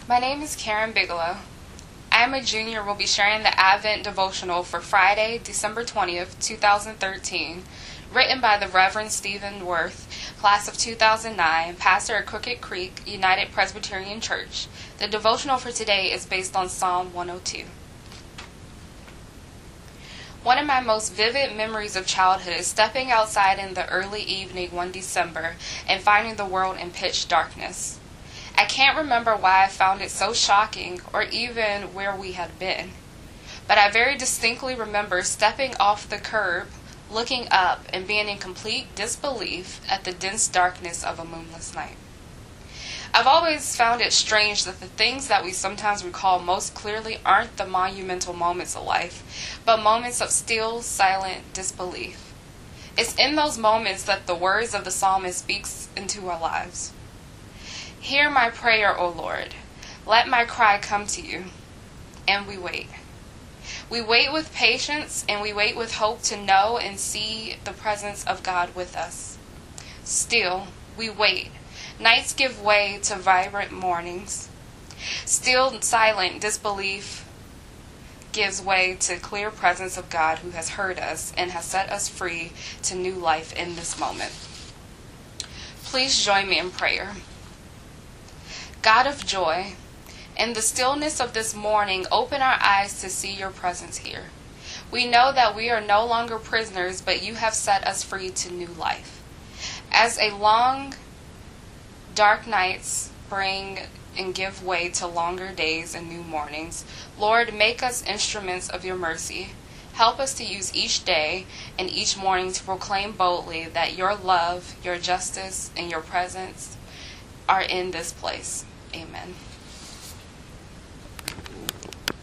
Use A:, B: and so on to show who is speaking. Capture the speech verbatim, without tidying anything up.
A: My name is Karen Bigelow. I am a junior and will be sharing the Advent devotional for Friday, December twentieth, two thousand thirteen, written by the Reverend Stephen Worth, class of two thousand nine, pastor at Crooked Creek United Presbyterian Church. The devotional for today is based on Psalm one oh two. One of my most vivid memories of childhood is stepping outside in the early evening one December and finding the world in pitch darkness. I can't remember why I found it so shocking or even where we had been, but I very distinctly remember stepping off the curb, looking up, and being in complete disbelief at the dense darkness of a moonless night. I've always found it strange that the things that we sometimes recall most clearly aren't the monumental moments of life, but moments of still, silent disbelief. It's in those moments that the words of the psalmist speaks into our lives. Hear my prayer, O Lord. Let my cry come to you. And we wait. We wait with patience, and we wait with hope to know and see the presence of God with us. Still, we wait. Nights give way to vibrant mornings. Still silent disbelief gives way to clear presence of God who has heard us and has set us free to new life in this moment. Please join me in prayer. God of joy, in the stillness of this morning, open our eyes to see your presence here. We know that we are no longer prisoners, but you have set us free to new life. As a long dark nights bring and give way to longer days and new mornings, Lord, make us instruments of your mercy. Help us to use each day and each morning to proclaim boldly that your love, your justice, and your presence are in this place. Amen.